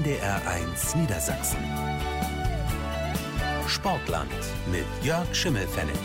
NDR1 Niedersachsen. Sportland mit Jörg Schimmelpfennig.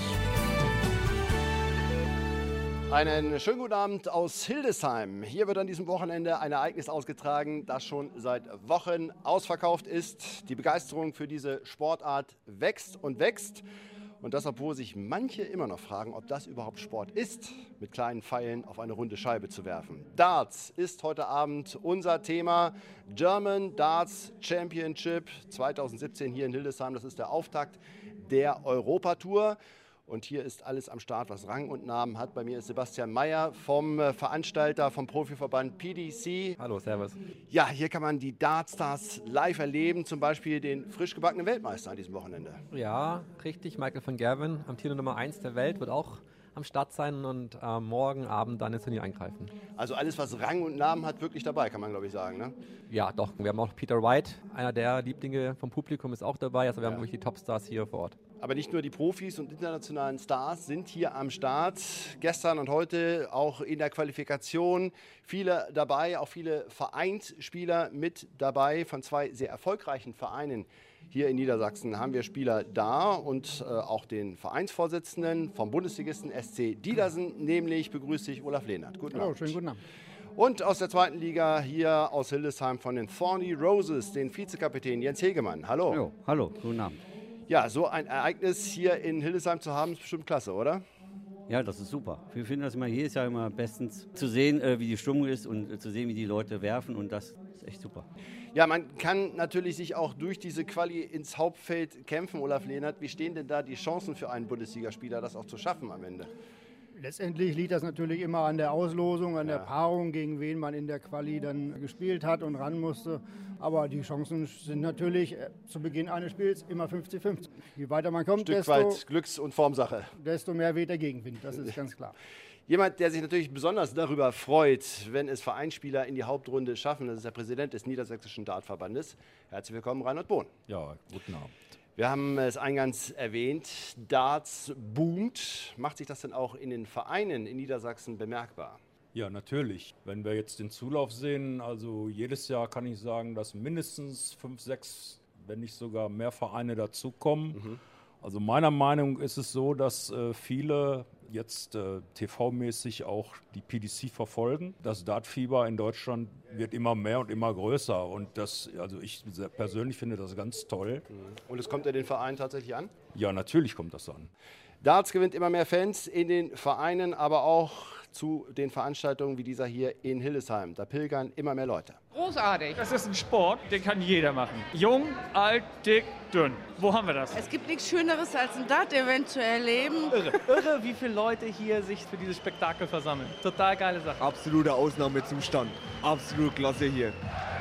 Einen schönen guten Abend aus Hildesheim. Hier wird an diesem Wochenende ein Ereignis ausgetragen, das schon seit Wochen ausverkauft ist. Die Begeisterung für diese Sportart wächst und wächst. Und das, obwohl sich manche immer noch fragen, ob das überhaupt Sport ist, mit kleinen Pfeilen auf eine runde Scheibe zu werfen. Darts ist heute Abend unser Thema. German Darts Championship 2017 hier in Hildesheim. Das ist der Auftakt der Europatour. Und hier ist alles am Start, was Rang und Namen hat. Bei mir ist Sebastian Meyer vom Veranstalter, vom Profiverband PDC. Hallo, servus. Ja, hier kann man die Dartstars live erleben, zum Beispiel den frisch gebackenen Weltmeister an diesem Wochenende. Ja, richtig. Michael van Gerwen, amtierende Nummer 1 der Welt, wird auch am Start sein und morgen Abend dann ins Turnier eingreifen. Also alles, was Rang und Namen hat, wirklich dabei, kann man glaube ich sagen, ne? Ja, doch. Wir haben auch Peter Wright, einer der Lieblinge vom Publikum, ist auch dabei. Also wir haben wirklich die Topstars hier vor Ort. Aber nicht nur die Profis und internationalen Stars sind hier am Start. Gestern und heute auch in der Qualifikation viele dabei, auch viele Vereinsspieler mit dabei. Von zwei sehr erfolgreichen Vereinen hier in Niedersachsen haben wir Spieler da und auch den Vereinsvorsitzenden vom Bundesligisten SC Diedersen, nämlich begrüße ich Olaf Lehnert. Guten Abend. Hallo, schönen guten Abend. Und aus der zweiten Liga hier aus Hildesheim von den Thorny Roses, den Vizekapitän Jens Hegemann. Hallo. Jo, hallo, guten Abend. Ja, so ein Ereignis hier in Hildesheim zu haben, ist bestimmt klasse, oder? Ja, das ist super. Wir finden das immer jedes Jahr immer bestens zu sehen, wie die Stimmung ist und zu sehen, wie die Leute werfen, und das ist echt super. Ja, man kann natürlich sich auch durch diese Quali ins Hauptfeld kämpfen, Olaf Lehnert. Wie stehen denn da die Chancen für einen Bundesligaspieler, das auch zu schaffen am Ende? Letztendlich liegt das natürlich immer an der Auslosung, an der Paarung, gegen wen man in der Quali dann gespielt hat und ran musste. Aber die Chancen sind natürlich zu Beginn eines Spiels immer 50-50. Je weiter man kommt, Stück weit Glücks- und Formsache. Desto mehr weht der Gegenwind, das ist ganz klar. Jemand, der sich natürlich besonders darüber freut, wenn es Vereinsspieler in die Hauptrunde schaffen, das ist der Präsident des Niedersächsischen Dartverbandes. Herzlich willkommen, Reinhard Bohn. Ja, guten Abend. Wir haben es eingangs erwähnt, Darts boomt. Macht sich das denn auch in den Vereinen in Niedersachsen bemerkbar? Ja, natürlich. Wenn wir jetzt den Zulauf sehen, also jedes Jahr kann ich sagen, dass mindestens 5, 6, wenn nicht sogar mehr Vereine dazukommen. Also meiner Meinung nach ist es so, dass viele jetzt TV-mäßig auch die PDC verfolgen. Das Dartfieber in Deutschland wird immer mehr und immer größer, und das, also ich persönlich finde das ganz toll. Und es kommt ja den Verein tatsächlich an? Ja, natürlich kommt das an. Darts gewinnt immer mehr Fans in den Vereinen, aber auch zu den Veranstaltungen wie dieser hier in Hildesheim. Da pilgern immer mehr Leute. Großartig. Das ist ein Sport, den kann jeder machen. Jung, alt, dick, dünn. Wo haben wir das? Es gibt nichts Schöneres, als ein Dart-Event zu erleben. Irre, wie viele Leute hier sich für dieses Spektakel versammeln. Total geile Sache. Absolute Ausnahmezustand. Absolut klasse hier.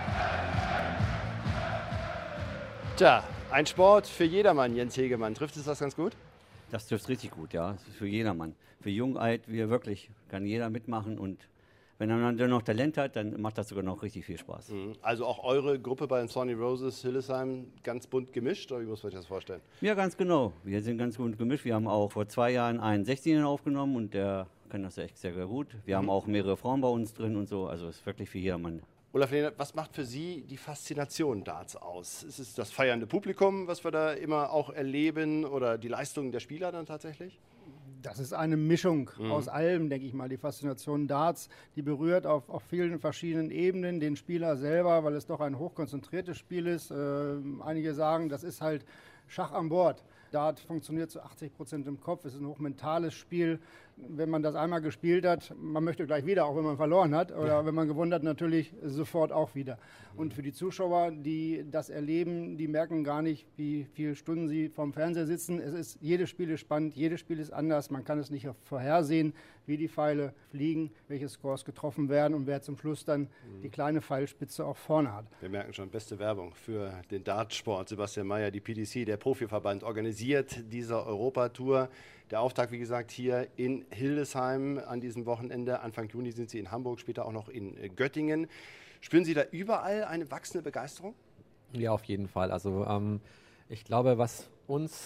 Tja, ein Sport für jedermann, Jens Hegemann. Trifft es das ganz gut? Das trifft richtig gut, ja. Das ist für jedermann. Für jung, alt, wir wirklich, kann jeder mitmachen, und wenn er dann noch Talent hat, dann macht das sogar noch richtig viel Spaß. Also auch eure Gruppe bei den Thorny Roses Hildesheim ganz bunt gemischt, oder wie muss man sich das vorstellen? Ja, ganz genau. Wir sind ganz gut gemischt. Wir haben auch vor 2 Jahren einen 16er aufgenommen, und der kann das echt sehr, sehr gut. Wir haben auch mehrere Frauen bei uns drin und so. Also es ist wirklich für jedermann. Olaf Lehnert, was macht für Sie die Faszination Darts aus? Ist es das feiernde Publikum, was wir da immer auch erleben, oder die Leistungen der Spieler dann tatsächlich? Das ist eine Mischung aus allem, denke ich mal. Die Faszination Darts, die berührt auf vielen verschiedenen Ebenen den Spieler selber, weil es doch ein hochkonzentriertes Spiel ist. Einige sagen, das ist halt Schach an Bord. Dart funktioniert zu 80% im Kopf, es ist ein hochmentales Spiel. Wenn man das einmal gespielt hat, man möchte gleich wieder, auch wenn man verloren hat. Oder wenn man gewonnen hat, natürlich sofort auch wieder. Und für die Zuschauer, die das erleben, die merken gar nicht, wie viele Stunden sie vorm Fernseher sitzen. Jedes Spiel ist spannend, jedes Spiel ist anders. Man kann es nicht vorhersehen, wie die Pfeile fliegen, welche Scores getroffen werden und wer zum Schluss dann die kleine Pfeilspitze auch vorne hat. Wir merken schon, beste Werbung für den Dartsport. Sebastian Meyer, die PDC, der Profiverband, organisiert diese Europatour. Der Auftakt, wie gesagt, hier in Hildesheim an diesem Wochenende. Anfang Juni sind Sie in Hamburg, später auch noch in Göttingen. Spüren Sie da überall eine wachsende Begeisterung? Ja, auf jeden Fall. Also ich glaube, was uns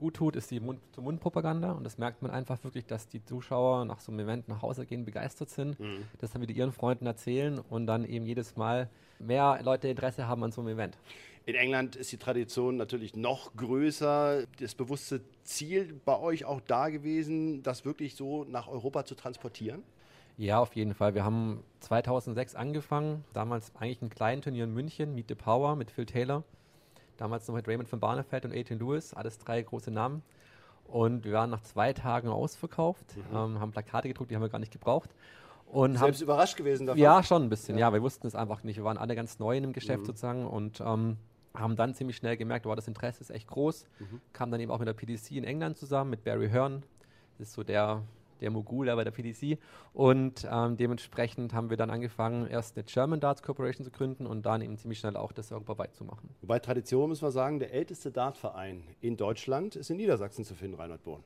gut tut, ist die Mund-zu-Mund-Propaganda. Und das merkt man einfach wirklich, dass die Zuschauer nach so einem Event nach Hause gehen, begeistert sind, das dann wieder ihren Freunden erzählen und dann eben jedes Mal mehr Leute Interesse haben an so einem Event. In England ist die Tradition natürlich noch größer. Das bewusste Ziel bei euch auch da gewesen, das wirklich so nach Europa zu transportieren? Ja, auf jeden Fall. Wir haben 2006 angefangen, damals eigentlich ein kleines Turnier in München, Meet the Power mit Phil Taylor. Damals noch mit Raymond von Barneveld und Adrian Lewis, alles 3 große Namen. Und wir waren nach 2 Tagen ausverkauft, haben Plakate gedruckt, die haben wir gar nicht gebraucht. Und Selbst überrascht gewesen davon? Ja, schon ein bisschen. Ja, wir wussten es einfach nicht. Wir waren alle ganz neu in dem Geschäft sozusagen und haben dann ziemlich schnell gemerkt, das Interesse ist echt groß. Kam dann eben auch mit der PDC in England zusammen, mit Barry Hearn. Das ist so der Mogul bei der PDC. Und dementsprechend haben wir dann angefangen, erst eine German Darts Corporation zu gründen und dann eben ziemlich schnell auch das europaweit zu machen. Wobei Tradition, müssen wir sagen, der älteste Dartverein in Deutschland ist in Niedersachsen zu finden, Reinhard Bohn.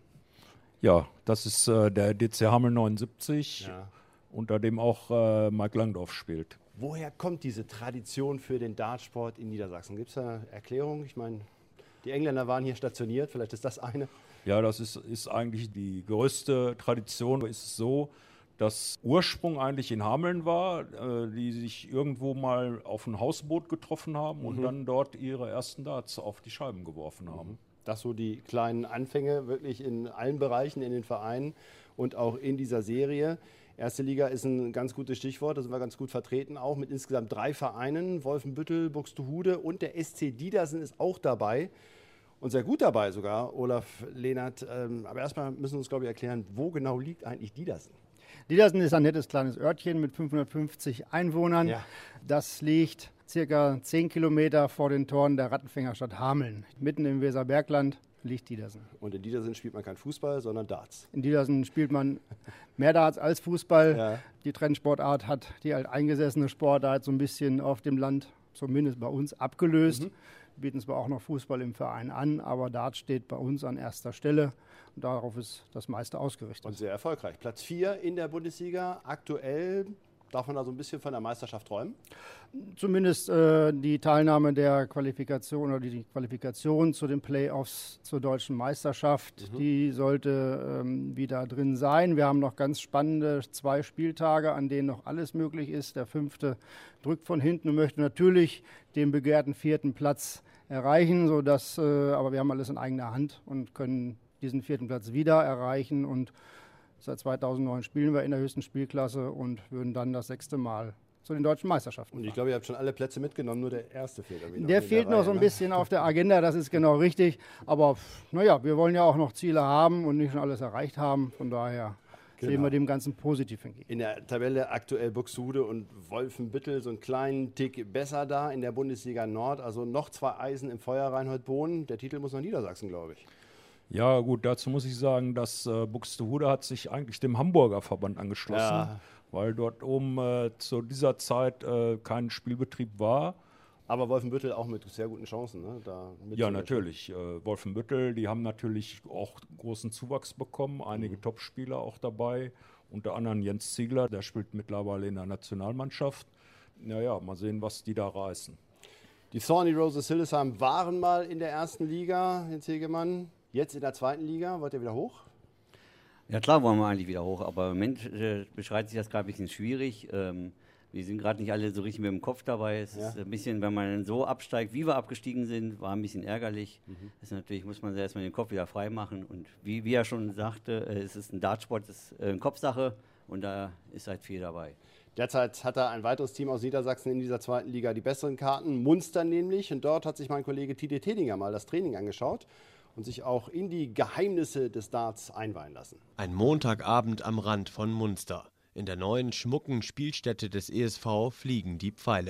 Ja, das ist der DC Hameln 79, unter dem auch Mike Langdorf spielt. Woher kommt diese Tradition für den Dartsport in Niedersachsen? Gibt es da eine Erklärung? Ich meine, die Engländer waren hier stationiert, vielleicht ist das eine. Ja, das ist eigentlich die größte Tradition. Es ist so, dass Ursprung eigentlich in Hameln war, die sich irgendwo mal auf ein Hausboot getroffen haben und dann dort ihre ersten Darts auf die Scheiben geworfen haben. Das so die kleinen Anfänge wirklich in allen Bereichen, in den Vereinen und auch in dieser Serie. Erste Liga ist ein ganz gutes Stichwort, da sind wir ganz gut vertreten, auch mit insgesamt 3 Vereinen, Wolfenbüttel, Buxtehude und der SC Diedersen ist auch dabei und sehr gut dabei sogar, Olaf Lehnert. Aber erstmal müssen wir uns, glaube ich, erklären, wo genau liegt eigentlich Diedersen? Diedersen ist ein nettes kleines Örtchen mit 550 Einwohnern. Ja. Das liegt circa 10 Kilometer vor den Toren der Rattenfängerstadt Hameln. Mitten im Weserbergland liegt Diedersen. Und in Diedersen spielt man kein Fußball, sondern Darts. In Diedersen spielt man mehr Darts als Fußball. Ja. Die Trendsportart hat die alteingesessene Sportart so ein bisschen auf dem Land, zumindest bei uns, abgelöst. Wir bieten zwar auch noch Fußball im Verein an, aber Darts steht bei uns an erster Stelle. Und darauf ist das meiste ausgerichtet. Und sehr erfolgreich. Platz 4 in der Bundesliga. Aktuell darf man da so ein bisschen von der Meisterschaft träumen? Zumindest die Teilnahme der Qualifikation oder die Qualifikation zu den Playoffs zur deutschen Meisterschaft, die sollte wieder drin sein. Wir haben noch ganz spannende 2 Spieltage, an denen noch alles möglich ist. Der 5. drückt von hinten und möchte natürlich den begehrten 4. Platz erreichen, sodass, aber wir haben alles in eigener Hand und können diesen 4. Platz wieder erreichen. Und seit 2009 spielen wir in der höchsten Spielklasse und würden dann das 6. Mal zu den deutschen Meisterschaften. Und ich glaube, ihr habt schon alle Plätze mitgenommen, nur der erste fehlt. Der fehlt noch so ein bisschen auf der Agenda, das ist genau richtig. Aber naja, wir wollen ja auch noch Ziele haben und nicht schon alles erreicht haben. Von daher sehen wir dem Ganzen positiv entgegen. In der Tabelle aktuell Buxtehude und Wolfenbüttel so einen kleinen Tick besser da in der Bundesliga Nord. Also noch 2 Eisen im Feuer, Reinhold Bohn. Der Titel muss nach Niedersachsen, glaube ich. Ja gut, dazu muss ich sagen, dass Buxtehude hat sich eigentlich dem Hamburger Verband angeschlossen, weil dort oben zu dieser Zeit kein Spielbetrieb war. Aber Wolfenbüttel auch mit sehr guten Chancen, ne? Ja, natürlich. Wolfenbüttel, die haben natürlich auch großen Zuwachs bekommen, einige Topspieler auch dabei, unter anderem Jens Ziegler, der spielt mittlerweile in der Nationalmannschaft. Naja, mal sehen, was die da reißen. Die Thorny Roses Hildesheim waren mal in der ersten Liga, Jens Hegemann. Jetzt in der 2. Liga, wollt ihr wieder hoch? Ja klar wollen wir eigentlich wieder hoch, aber im Moment beschreitet sich das gerade ein bisschen schwierig. Wir sind gerade nicht alle so richtig mit dem Kopf dabei. Es ist ein bisschen, wenn man so absteigt, wie wir abgestiegen sind, war ein bisschen ärgerlich. Das ist natürlich, muss man erstmal den Kopf wieder frei machen. Und wie er schon sagte, es ist ein Dartsport, es ist eine Kopfsache und da ist halt viel dabei. Derzeit hat er ein weiteres Team aus Niedersachsen in dieser 2. Liga die besseren Karten, Munster nämlich. Und dort hat sich mein Kollege Tide Tedinger mal das Training angeschaut und sich auch in die Geheimnisse des Darts einweihen lassen. Ein Montagabend am Rand von Munster. In der neuen, schmucken Spielstätte des ESV fliegen die Pfeile.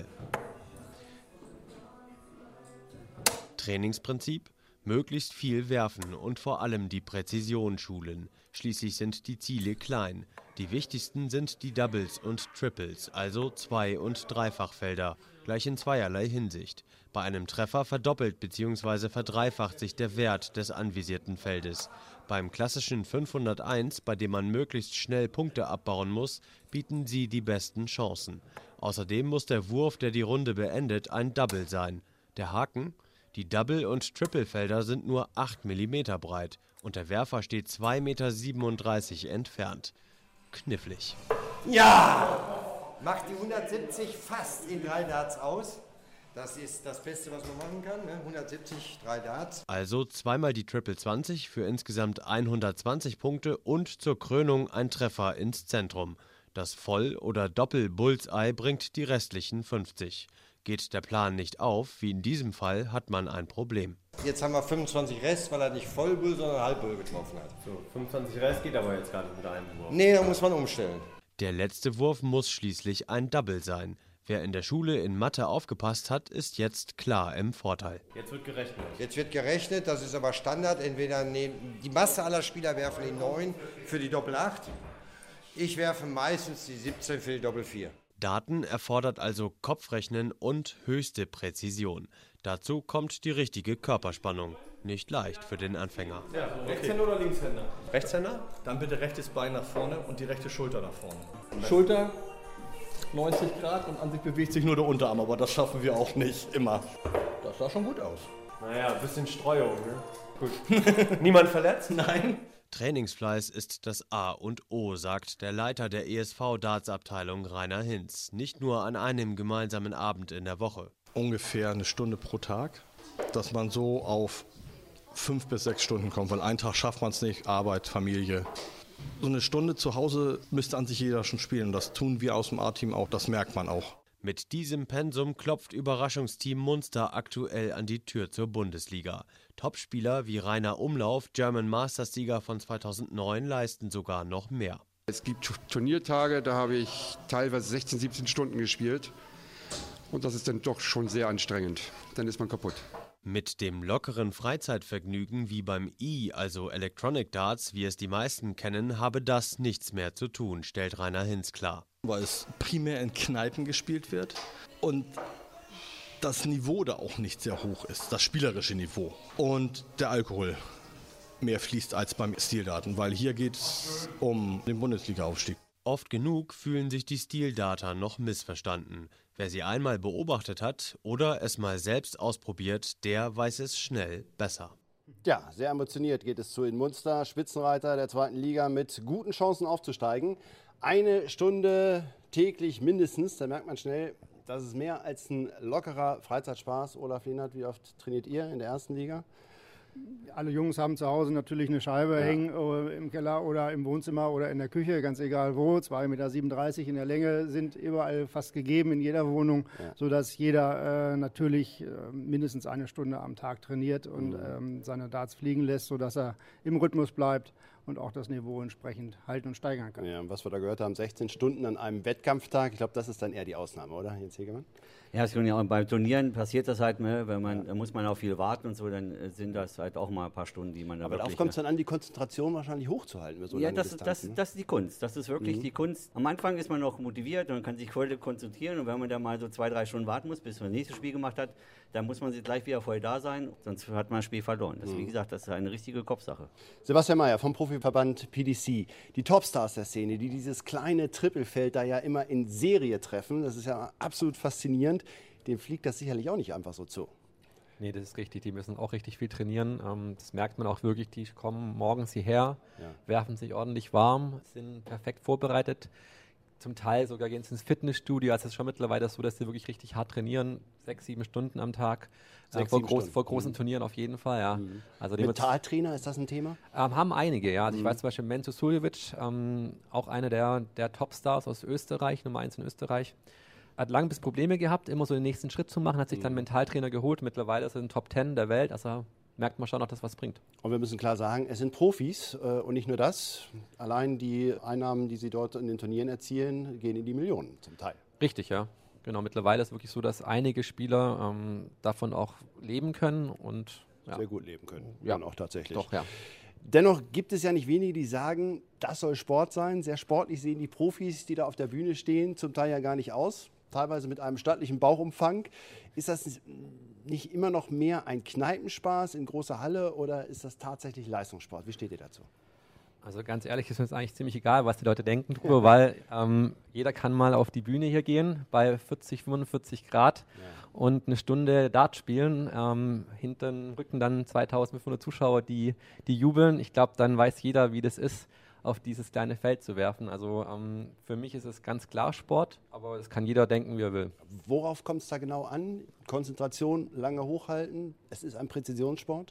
Trainingsprinzip? Möglichst viel werfen und vor allem die Präzision schulen. Schließlich sind die Ziele klein. Die wichtigsten sind die Doubles und Triples, also 2- und Dreifachfelder, gleich in zweierlei Hinsicht. Bei einem Treffer verdoppelt bzw. verdreifacht sich der Wert des anvisierten Feldes. Beim klassischen 501, bei dem man möglichst schnell Punkte abbauen muss, bieten sie die besten Chancen. Außerdem muss der Wurf, der die Runde beendet, ein Double sein. Der Haken? Die Double- und Triple-Felder sind nur 8 mm breit und der Werfer steht 2,37 m entfernt. Knifflig. Ja! Macht die 170 fast in 3 Darts aus. Das ist das Beste, was man machen kann, ne? 170, 3 Darts. Also zweimal die Triple 20 für insgesamt 120 Punkte und zur Krönung ein Treffer ins Zentrum. Das Voll- oder Doppel-Bullseye bringt die restlichen 50. Geht der Plan nicht auf, wie in diesem Fall, hat man ein Problem. Jetzt haben wir 25 Rest, weil er nicht Vollbull, sondern Halbbull getroffen hat. So, 25 Rest geht aber jetzt gar nicht mit einem Wurf. Nee, da muss man umstellen. Der letzte Wurf muss schließlich ein Double sein. Wer in der Schule in Mathe aufgepasst hat, ist jetzt klar im Vorteil. Jetzt wird gerechnet. Jetzt wird gerechnet, das ist aber Standard. Entweder die Masse aller Spieler werfen die 9 für die Doppel 8. Ich werfe meistens die 17 für die Doppel 4. Daten erfordert also Kopfrechnen und höchste Präzision. Dazu kommt die richtige Körperspannung. Nicht leicht für den Anfänger. Ja, okay. Rechtshänder oder Linkshänder? Rechtshänder? Dann bitte rechtes Bein nach vorne und die rechte Schulter nach vorne. Schulter 90 Grad und an sich bewegt sich nur der Unterarm, aber das schaffen wir auch nicht immer. Das sah schon gut aus. Naja, ein bisschen Streuung, ne? Gut. Niemand verletzt? Nein. Trainingsfleiß ist das A und O, sagt der Leiter der ESV-Darts-Abteilung Rainer Hinz. Nicht nur an einem gemeinsamen Abend in der Woche. Ungefähr eine Stunde pro Tag, dass man so auf 5 bis 6 Stunden kommt, weil einen Tag schafft man es nicht, Arbeit, Familie. So eine Stunde zu Hause müsste an sich jeder schon spielen. Das tun wir aus dem A-Team auch, das merkt man auch. Mit diesem Pensum klopft Überraschungsteam Munster aktuell an die Tür zur Bundesliga. Topspieler wie Rainer Umlauf, German Masters-Sieger von 2009, leisten sogar noch mehr. Es gibt Turniertage, da habe ich teilweise 16, 17 Stunden gespielt. Und das ist dann doch schon sehr anstrengend. Dann ist man kaputt. Mit dem lockeren Freizeitvergnügen wie beim also Electronic Darts, wie es die meisten kennen, habe das nichts mehr zu tun, stellt Rainer Hinz klar. Weil es primär in Kneipen gespielt wird und das Niveau da auch nicht sehr hoch ist, das spielerische Niveau. Und der Alkohol mehr fließt als beim Stildarten, weil hier geht es um den Bundesliga-Aufstieg. Oft genug fühlen sich die Stildarter noch missverstanden. Wer sie einmal beobachtet hat oder es mal selbst ausprobiert, der weiß es schnell besser. Ja, sehr ambitioniert geht es zu in Munster, Spitzenreiter der 2. Liga mit guten Chancen aufzusteigen. 1 Stunde täglich mindestens, da merkt man schnell, das ist mehr als ein lockerer Freizeitspaß. Olaf Lehnert, wie oft trainiert ihr in der 1. Liga? Alle Jungs haben zu Hause natürlich eine Scheibe hängen im Keller oder im Wohnzimmer oder in der Küche, ganz egal wo. 2,37 Meter in der Länge sind überall fast gegeben in jeder Wohnung, sodass jeder natürlich mindestens 1 Stunde am Tag trainiert und seine Darts fliegen lässt, sodass er im Rhythmus bleibt und auch das Niveau entsprechend halten und steigern kann. Ja, was wir da gehört haben, 16 Stunden an einem Wettkampftag, ich glaube, das ist dann eher die Ausnahme, oder, Jens Hegemann? Ja, bei Turnieren passiert das halt, ne, da muss man auch viel warten und so, dann sind das halt auch mal ein paar Stunden, die man da aber darauf kommt es dann an, die Konzentration wahrscheinlich hochzuhalten. Über so lange Distanzen, das ist die Kunst, das ist wirklich die Kunst. Am Anfang ist man noch motiviert und kann sich voll konzentrieren und wenn man da mal so 2, 3 Stunden warten muss, bis man das nächste Spiel gemacht hat, dann muss man gleich wieder voll da sein, sonst hat man das Spiel verloren. Das, wie gesagt, das ist eine richtige Kopfsache. Sebastian Mayer vom Profiverband PDC, die Topstars der Szene, die dieses kleine Trippelfeld da ja immer in Serie treffen, das ist ja absolut faszinierend. Dem fliegt das sicherlich auch nicht einfach so zu. Nee, das ist richtig. Die müssen auch richtig viel trainieren. Das merkt man auch wirklich. Die kommen morgens hierher, werfen sich ordentlich warm, sind perfekt vorbereitet. Zum Teil sogar gehen sie ins Fitnessstudio. Also es ist schon mittlerweile so, dass sie wirklich richtig hart trainieren. 6, 7 Stunden am Tag. Vor großen Turnieren auf jeden Fall, ja. Also Mentaltrainer, ist das ein Thema? Haben einige, ja. Also ich weiß zum Beispiel Menzo Suljovic, auch einer der Topstars aus Österreich, Nummer 1 in Österreich. Hat lange bis Probleme gehabt, immer so den nächsten Schritt zu machen, hat sich dann einen Mentaltrainer geholt. Mittlerweile ist er in den Top 10 der Welt, also merkt man schon auch, dass was bringt. Und wir müssen klar sagen, es sind Profis und nicht nur das. Allein die Einnahmen, die sie dort in den Turnieren erzielen, gehen in die Millionen zum Teil. Richtig, ja. Genau, mittlerweile ist es wirklich so, dass einige Spieler davon auch leben können und sehr gut leben können. Ja, auch tatsächlich. Doch, ja. Dennoch gibt es ja nicht wenige, die sagen, das soll Sport sein. Sehr sportlich sehen die Profis, die da auf der Bühne stehen, zum Teil ja gar nicht aus. Teilweise mit einem stattlichen Bauchumfang. Ist das nicht immer noch mehr ein Kneipenspaß in großer Halle oder ist das tatsächlich Leistungssport? Wie steht ihr dazu? Also ganz ehrlich ist mir eigentlich ziemlich egal, was die Leute denken drüber, weil jeder kann mal auf die Bühne hier gehen bei 40, 45 Grad und eine Stunde Dart spielen. Hinter dem Rücken dann 2500 Zuschauer, die jubeln. Ich glaube, dann weiß jeder, wie das ist, auf dieses kleine Feld zu werfen. Also für mich ist es ganz klar Sport, aber das kann jeder denken, wie er will. Worauf kommt es da genau an? Konzentration, lange hochhalten? Es ist ein Präzisionssport?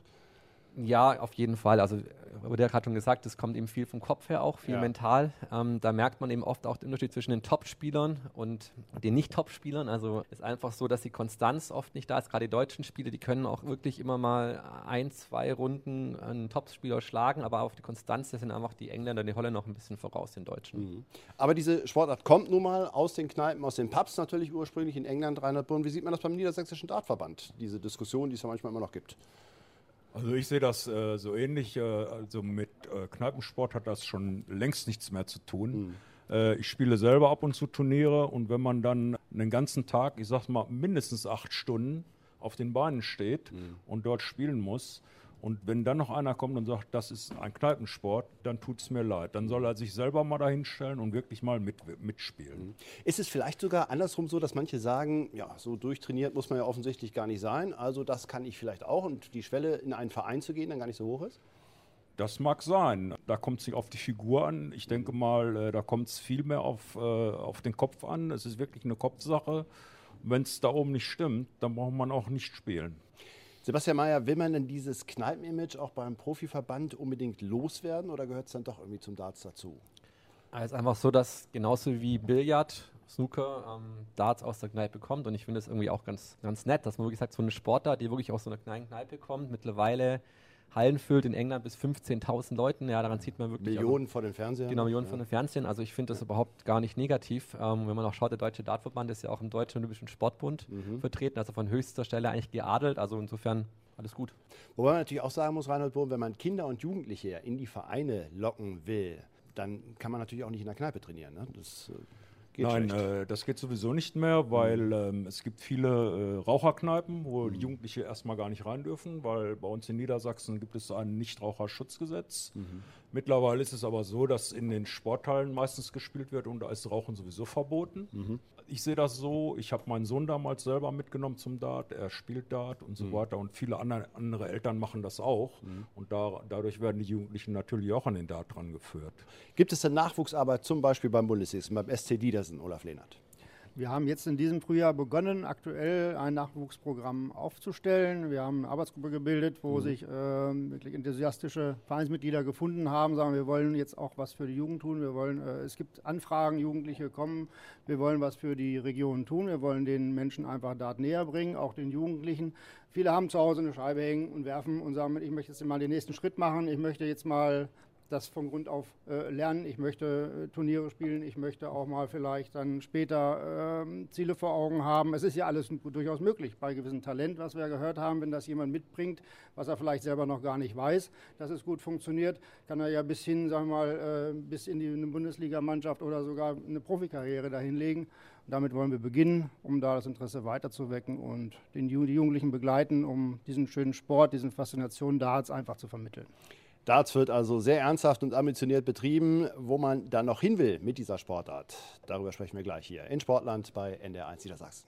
Ja, auf jeden Fall. Also, der hat schon gesagt, es kommt eben viel vom Kopf her auch, viel mental. Da merkt man eben oft auch den Unterschied zwischen den Top-Spielern und den Nicht-Top-Spielern. Also, es ist einfach so, dass die Konstanz oft nicht da ist. Gerade die deutschen Spieler, die können auch wirklich immer mal 1, 2 Runden einen Top-Spieler schlagen, aber auf die Konstanz sind einfach die Engländer und die Holländer noch ein bisschen voraus den Deutschen. Mhm. Aber diese Sportart kommt nun mal aus den Kneipen, aus den Pubs natürlich ursprünglich in England, Reinhard Bohn. Wie sieht man das beim Niedersächsischen Dartverband, diese Diskussion, die es ja manchmal immer noch gibt? Also ich sehe das so ähnlich, also mit Kneipensport hat das schon längst nichts mehr zu tun. Ich spiele selber ab und zu Turniere und wenn man dann einen ganzen Tag, ich sag mal mindestens 8 Stunden auf den Beinen steht und dort spielen muss und wenn dann noch einer kommt und sagt, das ist ein Kneipensport, dann tut es mir leid. Dann soll er sich selber mal dahinstellen und wirklich mal mitspielen. Ist es vielleicht sogar andersrum so, dass manche sagen, ja, so durchtrainiert muss man ja offensichtlich gar nicht sein, also das kann ich vielleicht auch und die Schwelle in einen Verein zu gehen dann gar nicht so hoch ist? Das mag sein. Da kommt es nicht auf die Figur an. Ich denke mal, da kommt es viel mehr auf den Kopf an. Es ist wirklich eine Kopfsache. Wenn es da oben nicht stimmt, dann braucht man auch nicht spielen. Sebastian Mayer, will man denn dieses Kneipen-Image auch beim Profiverband unbedingt loswerden oder gehört es dann doch irgendwie zum Darts dazu? Es ist einfach so, dass genauso wie Billard, Snooker, Darts aus der Kneipe kommt und ich finde es irgendwie auch ganz, ganz nett, dass man wirklich sagt, so eine Sportart, die wirklich aus so einer kleinen Kneipe kommt, mittlerweile Hallen füllt in England bis 15.000 Leuten, ja, daran sieht man wirklich... Millionen vor den Fernsehern. Genau, Millionen vor den Fernsehern, also ich finde das überhaupt gar nicht negativ. Wenn man auch schaut, der Deutsche Dartverband ist ja auch im Deutschen Olympischen Sportbund vertreten, also von höchster Stelle eigentlich geadelt, also insofern alles gut. Wobei man natürlich auch sagen muss, Reinhold Bohn, wenn man Kinder und Jugendliche in die Vereine locken will, dann kann man natürlich auch nicht in der Kneipe trainieren, ne? Das geht Nein, das geht sowieso nicht mehr, weil es gibt viele Raucherkneipen, wo die Jugendliche erstmal gar nicht rein dürfen, weil bei uns in Niedersachsen gibt es ein Nichtraucherschutzgesetz. Mittlerweile ist es aber so, dass in den Sporthallen meistens gespielt wird und da ist Rauchen sowieso verboten. Ich sehe das so, ich habe meinen Sohn damals selber mitgenommen zum Dart, er spielt Dart und so weiter und viele andere Eltern machen das auch und dadurch werden die Jugendlichen natürlich auch an den Dart dran geführt. Gibt es denn Nachwuchsarbeit zum Beispiel beim Bundesligisten, beim SC Diedersen, Olaf Lehnert? Wir haben jetzt in diesem Frühjahr begonnen, aktuell ein Nachwuchsprogramm aufzustellen. Wir haben eine Arbeitsgruppe gebildet, wo sich wirklich enthusiastische Vereinsmitglieder gefunden haben, sagen, wir wollen jetzt auch was für die Jugend tun. Wir wollen, es gibt Anfragen, Jugendliche kommen, wir wollen was für die Region tun. Wir wollen den Menschen einfach Dart näher bringen, auch den Jugendlichen. Viele haben zu Hause eine Scheibe hängen und werfen und sagen, ich möchte jetzt mal den nächsten Schritt machen, ich möchte jetzt mal das von Grund auf lernen. Ich möchte Turniere spielen, ich möchte auch mal vielleicht dann später Ziele vor Augen haben. Es ist ja alles durchaus möglich bei gewissem Talent, was wir gehört haben, wenn das jemand mitbringt, was er vielleicht selber noch gar nicht weiß, dass es gut funktioniert, kann er ja bis hin, sagen wir mal, bis in eine Bundesligamannschaft oder sogar eine Profikarriere dahinlegen. Und damit wollen wir beginnen, um da das Interesse weiterzuwecken und die Jugendlichen begleiten, um diesen schönen Sport, diesen Faszination Darts einfach zu vermitteln. Darts wird also sehr ernsthaft und ambitioniert betrieben. Wo man dann noch hin will mit dieser Sportart, darüber sprechen wir gleich hier in Sportland bei NDR1 Niedersachsen.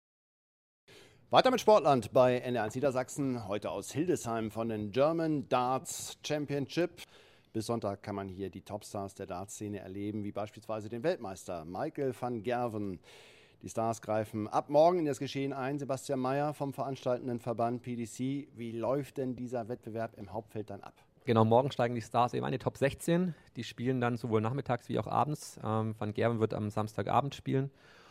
Weiter mit Sportland bei NDR1 Niedersachsen, heute aus Hildesheim von den German Darts Championship. Bis Sonntag kann man hier die Topstars der Dartszene erleben, wie beispielsweise den Weltmeister Michael van Gerwen. Die Stars greifen ab morgen in das Geschehen ein. Sebastian Mayer vom veranstaltenden Verband PDC. Wie läuft denn dieser Wettbewerb im Hauptfeld dann ab? Genau, morgen steigen die Stars eben ein, die Top 16. Die spielen dann sowohl nachmittags wie auch abends. Van Gerwen wird am Samstagabend spielen.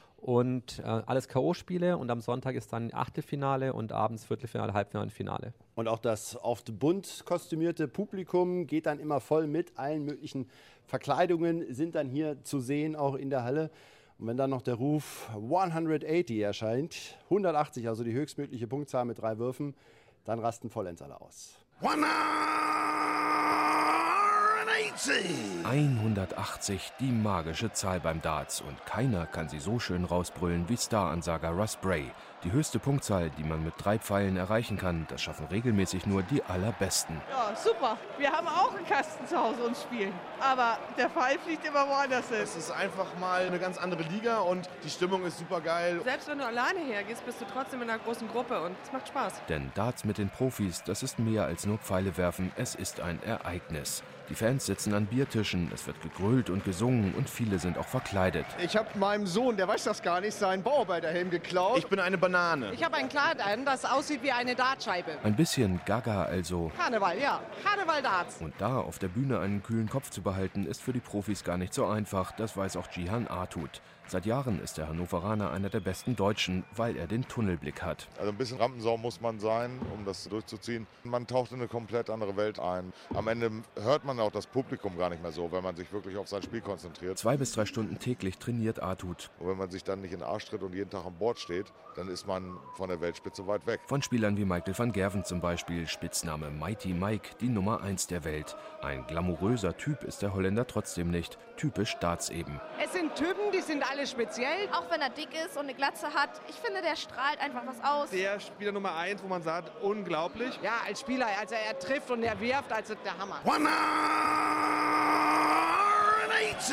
Und alles K.O.-Spiele und am Sonntag ist dann Achtelfinale und abends Viertelfinale, Halbfinale und Finale. Und auch das oft bunt kostümierte Publikum geht dann immer voll mit. Allen möglichen Verkleidungen sind dann hier zu sehen, auch in der Halle. Und wenn dann noch der Ruf 180 erscheint, 180, also die höchstmögliche Punktzahl mit 3 Würfen, dann rasten vollends alle aus. 180! 180, die magische Zahl beim Darts. Und keiner kann sie so schön rausbrüllen wie Star-Ansager Russ Bray. Die höchste Punktzahl, die man mit 3 Pfeilen erreichen kann, das schaffen regelmäßig nur die Allerbesten. Ja, super. Wir haben auch einen Kasten zu Hause und spielen. Aber der Pfeil fliegt immer woanders hin. Es ist einfach mal eine ganz andere Liga und die Stimmung ist super geil. Selbst wenn du alleine hergehst, bist du trotzdem in einer großen Gruppe und es macht Spaß. Denn Darts mit den Profis, das ist mehr als nur Pfeile werfen, es ist ein Ereignis. Die Fans sitzen an Biertischen, es wird gegrölt und gesungen und viele sind auch verkleidet. Ich habe meinem Sohn, der weiß das gar nicht, seinen Bauarbeiterhelm geklaut. Ich bin eine Banane. Ich habe ein Kleid an, das aussieht wie eine Dartscheibe. Ein bisschen gaga also. Karneval, ja. Karneval Darts. Und da auf der Bühne einen kühlen Kopf zu behalten, ist für die Profis gar nicht so einfach. Das weiß auch Jihan Artut. Seit Jahren ist der Hannoveraner einer der besten Deutschen, weil er den Tunnelblick hat. Also ein bisschen Rampensau muss man sein, um das durchzuziehen. Man taucht in eine komplett andere Welt ein. Am Ende hört man auch das Publikum gar nicht mehr so, wenn man sich wirklich auf sein Spiel konzentriert. 2 bis 3 Stunden täglich trainiert Artut. Und wenn man sich dann nicht in den Arsch tritt und jeden Tag an Bord steht, dann ist man von der Weltspitze weit weg. Von Spielern wie Michael van Gerwen zum Beispiel, Spitzname Mighty Mike, die Nummer 1 der Welt. Ein glamouröser Typ ist der Holländer trotzdem nicht. Typisch Darts eben. Es sind Typen, die sind alle speziell. Auch wenn er dick ist und eine Glatze hat, ich finde, der strahlt einfach was aus. Der Spieler Nummer 1, wo man sagt, unglaublich. Ja, als Spieler, also er trifft und er wirft, also der Hammer. 180!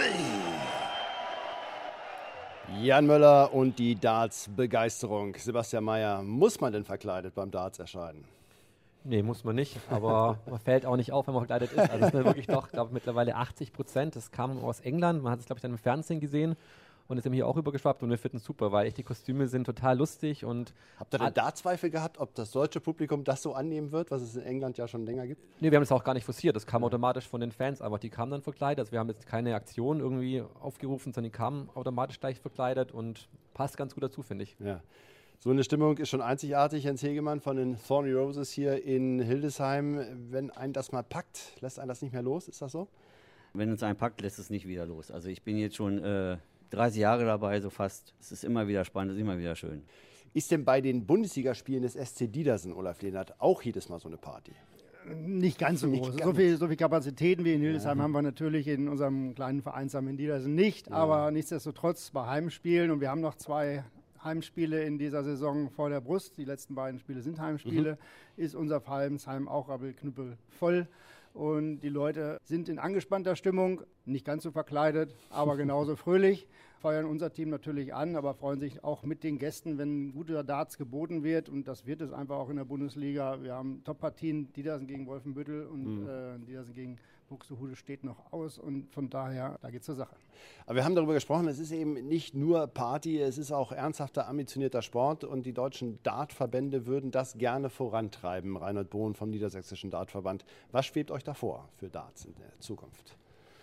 Jan Möller und die Darts-Begeisterung. Sebastian Mayer, muss man denn verkleidet beim Darts erscheinen? Nee, muss man nicht, aber man fällt auch nicht auf, wenn man verkleidet ist. Also es sind wirklich doch, glaube ich, mittlerweile 80%. Das kam aus England, man hat es, glaube ich, dann im Fernsehen gesehen und ist eben hier auch rübergeschwappt und wir finden es super, weil echt die Kostüme sind total lustig. Und habt ihr denn da Zweifel gehabt, ob das deutsche Publikum das so annehmen wird, was es in England ja schon länger gibt? Nee, wir haben es auch gar nicht forciert, das kam automatisch von den Fans, aber die kamen dann verkleidet. Also wir haben jetzt keine Aktion irgendwie aufgerufen, sondern die kamen automatisch gleich verkleidet und passt ganz gut dazu, finde ich. Ja. So eine Stimmung ist schon einzigartig. Jens Hegemann von den Thorny Roses hier in Hildesheim. Wenn einen das mal packt, lässt einen das nicht mehr los? Ist das so? Wenn uns einen packt, lässt es nicht wieder los. Also ich bin jetzt schon 30 Jahre dabei, so fast. Es ist immer wieder spannend, es ist immer wieder schön. Ist denn bei den Bundesligaspielen des SC Diedersen, Olaf Lehnert, auch jedes Mal so eine Party? Nicht ganz so groß. So viel Kapazitäten wie in Hildesheim haben wir natürlich in unserem kleinen Vereinsheim in Diedersen nicht. Aber nichtsdestotrotz bei Heimspielen, und wir haben noch 2 Heimspiele in dieser Saison vor der Brust, die letzten beiden Spiele sind Heimspiele, ist unser Vereinsheim auch rappelknüppel voll. Und die Leute sind in angespannter Stimmung, nicht ganz so verkleidet, aber genauso fröhlich, feuern unser Team natürlich an, aber freuen sich auch mit den Gästen, wenn guter Darts geboten wird. Und das wird es einfach auch in der Bundesliga. Wir haben Top-Partien, Diedersen gegen Wolfenbüttel und Diedersen gegen Buxtehude steht noch aus. Und von daher, da geht's zur Sache. Aber wir haben darüber gesprochen, es ist eben nicht nur Party, es ist auch ernsthafter, ambitionierter Sport. Und die deutschen Dartverbände würden das gerne vorantreiben. Reinhold Bohn vom Niedersächsischen Dartverband. Was schwebt euch davor für Darts in der Zukunft?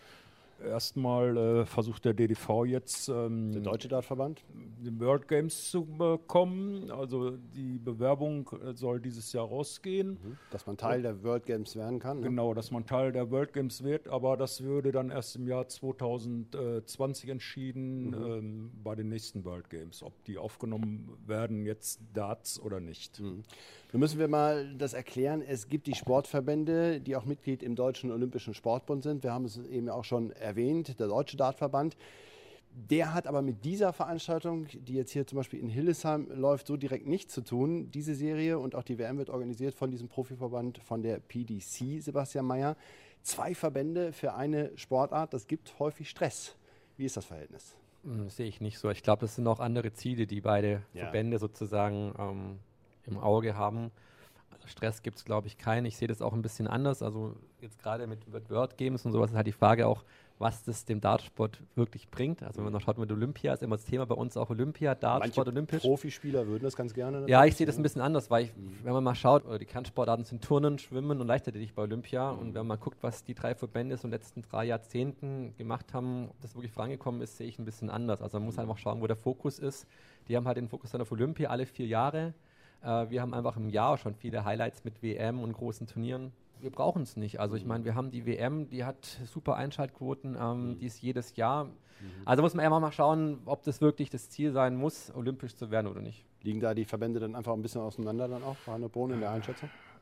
Erstmal versucht der DDV jetzt der Deutsche Dartverband die World Games zu bekommen. Also die Bewerbung soll dieses Jahr rausgehen. Dass man Teil der World Games werden kann. Ne? Genau, dass man Teil der World Games wird, aber das würde dann erst im Jahr 2020 entschieden bei den nächsten World Games, ob die aufgenommen werden, jetzt Darts oder nicht. Nun müssen wir mal das erklären. Es gibt die Sportverbände, die auch Mitglied im Deutschen Olympischen Sportbund sind. Wir haben es eben auch schon erwähnt, der Deutsche Dartverband. Der hat aber mit dieser Veranstaltung, die jetzt hier zum Beispiel in Hildesheim läuft, so direkt nichts zu tun. Diese Serie und auch die WM wird organisiert von diesem Profiverband, von der PDC, Sebastian Mayer. 2 Verbände für eine Sportart, das gibt häufig Stress. Wie ist das Verhältnis? Das sehe ich nicht so. Ich glaube, das sind auch andere Ziele, die beide Verbände sozusagen im Auge haben. Also Stress gibt es, glaube ich, keinen. Ich sehe das auch ein bisschen anders. Also jetzt gerade mit World Games und sowas ist halt die Frage auch, was das dem Dartsport wirklich bringt. Also wenn man noch schaut mit Olympia, ist immer das Thema bei uns auch Olympia, Dartsport, olympisch. Profispieler würden das ganz gerne. Ja, ich sehe das ein bisschen anders, weil wenn man mal schaut, die Kernsportarten sind Turnen, Schwimmen und Leichtathletik bei Olympia. Und wenn man guckt, was die 3 Verbände so in den letzten 3 Jahrzehnten gemacht haben, ob das wirklich vorangekommen ist, sehe ich ein bisschen anders. Also man muss einfach schauen, wo der Fokus ist. Die haben halt den Fokus dann auf Olympia alle 4 Jahre. Wir haben einfach im Jahr schon viele Highlights mit WM und großen Turnieren. Wir brauchen es nicht. Also ich meine, wir haben die WM, die hat super Einschaltquoten, die ist jedes Jahr. Also muss man einfach mal schauen, ob das wirklich das Ziel sein muss, olympisch zu werden oder nicht. Liegen da die Verbände dann einfach ein bisschen auseinander dann auch, Reinhold Bohn in der Einschätzung?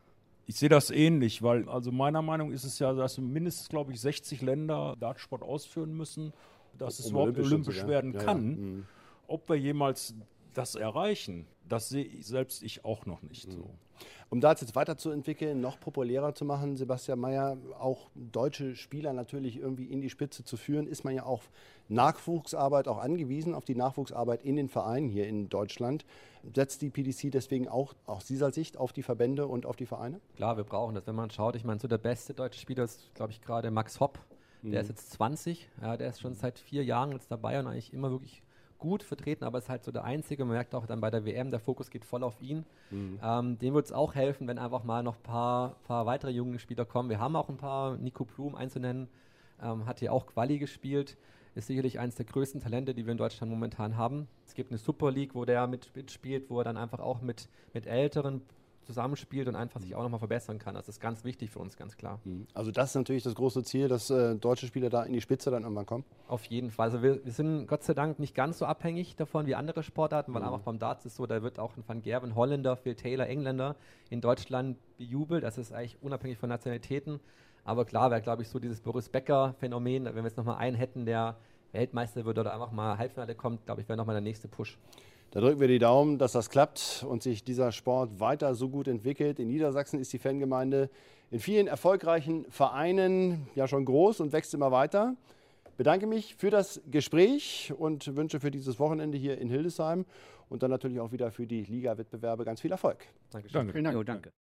Ich sehe das ähnlich, weil also meiner Meinung ist es ja, dass mindestens, glaube ich, 60 Länder Dartsport ausführen müssen, dass es überhaupt olympisch werden kann. Ob wir jemals das erreichen, das sehe ich selbst auch noch nicht so. Um Darts jetzt weiterzuentwickeln, noch populärer zu machen, Sebastian Mayer, auch deutsche Spieler natürlich irgendwie in die Spitze zu führen, ist man ja auf Nachwuchsarbeit auch angewiesen, auf die Nachwuchsarbeit in den Vereinen hier in Deutschland. Setzt die PDC deswegen auch aus dieser Sicht auf die Verbände und auf die Vereine? Klar, wir brauchen das, wenn man schaut. Ich meine, so der beste deutsche Spieler ist, glaube ich, gerade Max Hopp. Der ist jetzt 20, ja, der ist schon seit 4 Jahren jetzt dabei und eigentlich immer wirklich gut vertreten, aber ist halt so der Einzige. Man merkt auch dann bei der WM, der Fokus geht voll auf ihn. Dem wird es auch helfen, wenn einfach mal noch ein paar weitere junge Spieler kommen. Wir haben auch ein paar, Nico Blum einzunennen, hat hier auch Quali gespielt, ist sicherlich eines der größten Talente, die wir in Deutschland momentan haben. Es gibt eine Super League, wo der mitspielt, wo er dann einfach auch mit Älteren zusammenspielt und einfach sich auch nochmal verbessern kann. Das ist ganz wichtig für uns, ganz klar. Also das ist natürlich das große Ziel, dass deutsche Spieler da in die Spitze dann irgendwann kommen? Auf jeden Fall. Also wir sind Gott sei Dank nicht ganz so abhängig davon wie andere Sportarten, weil einfach beim Darts ist so, da wird auch ein Van Gerwen Holländer, Phil Taylor Engländer in Deutschland bejubelt. Das ist eigentlich unabhängig von Nationalitäten. Aber klar wäre, glaube ich, so dieses Boris Becker-Phänomen, wenn wir jetzt nochmal einen hätten, der Weltmeister wird oder einfach mal Halbfinale kommt, glaube ich, wäre nochmal der nächste Push. Da drücken wir die Daumen, dass das klappt und sich dieser Sport weiter so gut entwickelt. In Niedersachsen ist die Fangemeinde in vielen erfolgreichen Vereinen ja schon groß und wächst immer weiter. Ich bedanke mich für das Gespräch und wünsche für dieses Wochenende hier in Hildesheim und dann natürlich auch wieder für die Liga-Wettbewerbe ganz viel Erfolg. Dankeschön. Danke. Jo, danke.